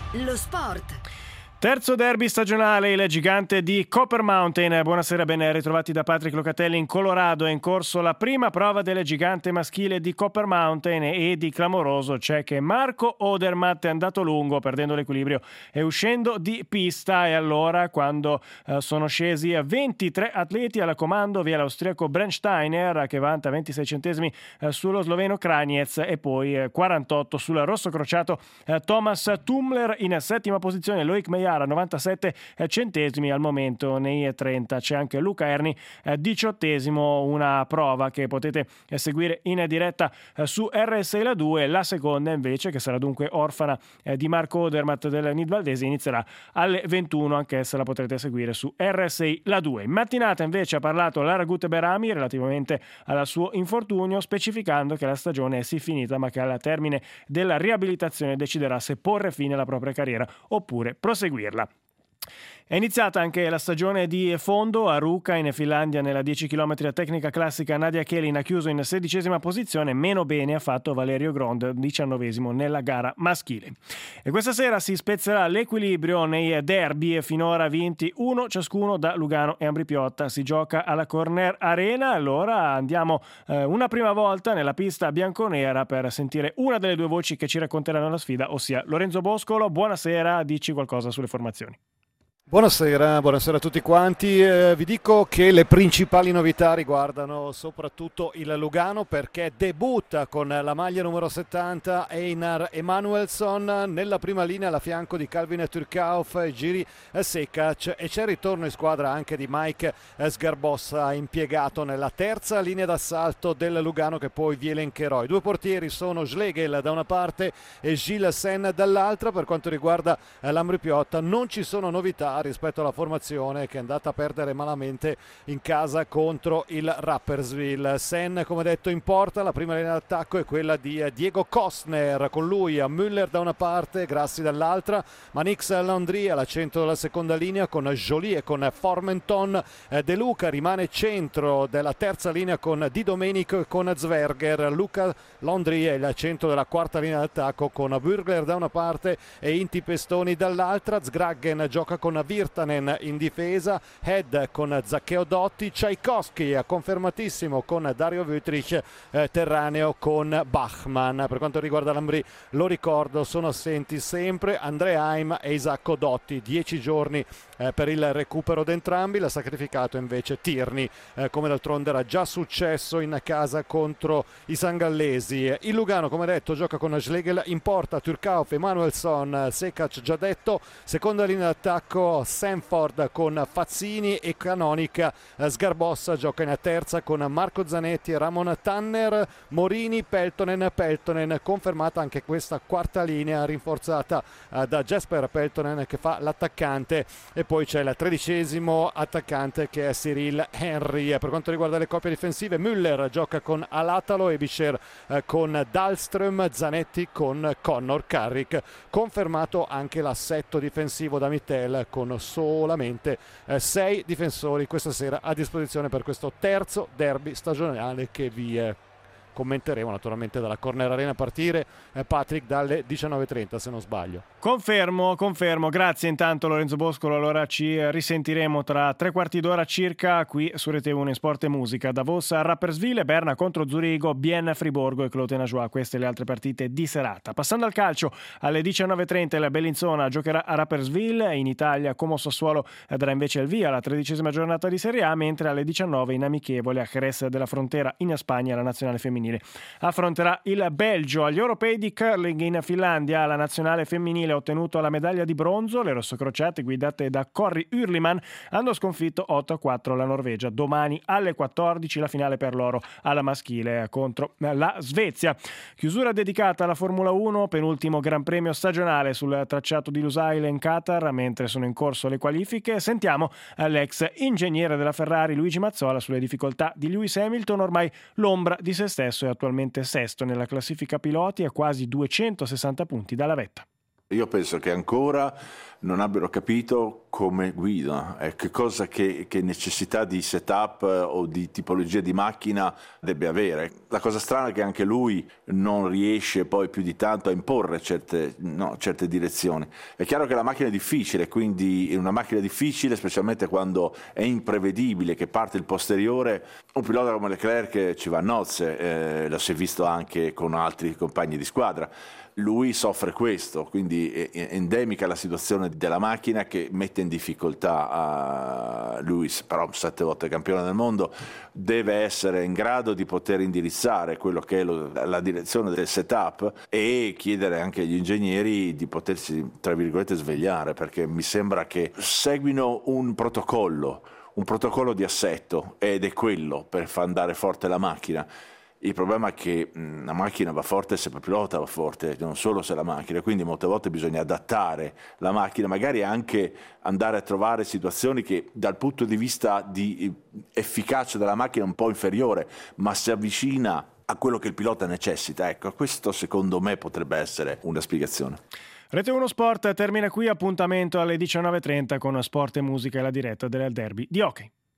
Lo sport. Terzo derby stagionale, il gigante di Copper Mountain. Buonasera, ben ritrovati da Patrick Locatelli. In Colorado è in corso la prima prova del gigante maschile di Copper Mountain e di clamoroso c'è che Marco Odermatt è andato lungo perdendo l'equilibrio e uscendo di pista, e allora quando sono scesi 23 atleti al comando via l'austriaco Brent Steiner che vanta 26 centesimi sullo sloveno Krajnec e poi 48 sul rosso crociato Thomas Tumler. In settima posizione Loic Meillard a 97 centesimi al momento nei 30. C'è anche Luca Erni 18esimo, una prova che potete seguire in diretta su RSI La 2. La seconda invece, che sarà dunque orfana di Marco Odermatt del Nidvaldese, inizierà alle 21, anch'essa la potrete seguire su RSI La 2. In mattinata invece ha parlato Lara Gute-Berami relativamente al suo infortunio, specificando che la stagione è sì finita ma che al termine della riabilitazione deciderà se porre fine alla propria carriera oppure proseguirla. È iniziata anche la stagione di fondo a Ruka in Finlandia. Nella 10 km a tecnica classica Nadia Kelin ha chiuso in 16ª posizione, meno bene ha fatto Valerio Grond, 19esimo nella gara maschile. E questa sera si spezzerà l'equilibrio nei derby finora vinti uno ciascuno da Lugano e Ambri Piotta. Si gioca alla Corner Arena. Allora andiamo una prima volta nella pista bianconera per sentire una delle due voci che ci racconteranno la sfida, ossia Lorenzo Boscolo. Buonasera, dici qualcosa sulle formazioni. Buonasera a tutti quanti. Vi dico che le principali novità riguardano soprattutto il Lugano, perché debutta con la maglia numero 70 Einar Emanuelsson nella prima linea a fianco di Calvin Turkauf e Jiri Sekac, e c'è il ritorno in squadra anche di Mike Sgarbossa, impiegato nella terza linea d'assalto del Lugano, che poi vi elencherò. I due portieri sono Schlegel da una parte e Gilles Sen dall'altra. Per quanto riguarda l'Ambri Piotta non ci sono novità rispetto alla formazione che è andata a perdere malamente in casa contro il Rapperswil. Sen, come detto, in porta. La prima linea d'attacco è quella di Diego Kostner, con lui a Müller da una parte, Grassi dall'altra, Manix Landry alla centro della seconda linea con Joly e con Formenton. De Luca rimane centro della terza linea con Di Domenico e con Zwerger. Luca Landry è il centro della quarta linea d'attacco con Burgler da una parte e Inti Pestoni dall'altra. Zgraggen gioca con Virtanen in difesa, Head con Zaccheo Dotti, Tchaikovsky confermatissimo con Dario Vutric, Terraneo con Bachmann. Per quanto riguarda l'Ambri, lo ricordo, sono assenti sempre Andrea Haim e Isacco Dotti, 10 giorni per il recupero di entrambi. L'ha sacrificato invece Tierney, come d'altronde era già successo in casa contro i sangallesi. Il Lugano, come detto, gioca con Schlegel in porta, Turkauf, Emanuelsson, Sekac già detto, seconda linea d'attacco Sanford con Fazzini e Canonica. Sgarbossa gioca in terza con Marco Zanetti e Ramon Tanner, Morini, Peltonen, confermata anche questa quarta linea rinforzata da Jesper Peltonen che fa l'attaccante, e poi c'è il 13esimo attaccante che è Cyril Henry. Per quanto riguarda le coppie difensive, Müller gioca con Alatalo, Ebischer con Dahlström, Zanetti con Connor Carrick. Confermato anche l'assetto difensivo da Mittel con solamente 6 difensori questa sera a disposizione per questo terzo derby stagionale che vi commenteremo naturalmente dalla Corner Arena a partire, Patrick, dalle 19.30 se non sbaglio. Confermo, grazie intanto Lorenzo Boscolo. Allora ci risentiremo tra 3/4 d'ora circa qui su Rete 1 in Sport e Musica. Davos a Rapperswil, Berna contro Zurigo, Bienne Friborgo e Clotenay. Queste le altre partite di serata. Passando al calcio, alle 19.30 la Bellinzona giocherà a Rapperswil. In Italia Como Sassuolo darà invece il via alla 13ª giornata di Serie A, mentre alle 19 in amichevole a Jerez della Frontera in Spagna la nazionale femminile affronterà il Belgio. Agli europei di curling in Finlandia la nazionale femminile ha ottenuto la medaglia di bronzo. Le rossocrociate guidate da Corri Urliman hanno sconfitto 8-4 la Norvegia. Domani alle 14 la finale per l'oro alla maschile contro la Svezia. Chiusura dedicata alla Formula 1, penultimo Gran Premio stagionale sul tracciato di Lusail in Qatar. Mentre sono in corso le qualifiche, sentiamo l'ex ingegnere della Ferrari Luigi Mazzola sulle difficoltà di Lewis Hamilton, ormai l'ombra di se stesso, è attualmente sesto nella classifica piloti a quasi 260 punti dalla vetta. Io penso che ancora non abbiano capito come guidano, che cosa che necessità di setup o di tipologia di macchina debba avere. La cosa strana è che anche lui non riesce poi più di tanto a imporre certe direzioni. È chiaro che la macchina è difficile, quindi una macchina difficile, specialmente quando è imprevedibile, che parte il posteriore, un pilota come Leclerc ci va a nozze, lo si è visto anche con altri compagni di squadra. Lui soffre questo, quindi è endemica la situazione della macchina che mette in difficoltà Lewis, però 7 volte campione del mondo, deve essere in grado di poter indirizzare quello che è la direzione del setup e chiedere anche agli ingegneri di potersi, tra virgolette, svegliare, perché mi sembra che seguino un protocollo di assetto ed è quello per far andare forte la macchina. Il problema è che la macchina va forte se il pilota va forte, non solo se la macchina, quindi molte volte bisogna adattare la macchina, magari anche andare a trovare situazioni che dal punto di vista di efficacia della macchina è un po' inferiore, ma si avvicina a quello che il pilota necessita. Ecco, questo secondo me potrebbe essere una spiegazione. Rete 1 Sport termina qui, appuntamento alle 19.30 con Sport e Musica e la diretta del derby di hockey.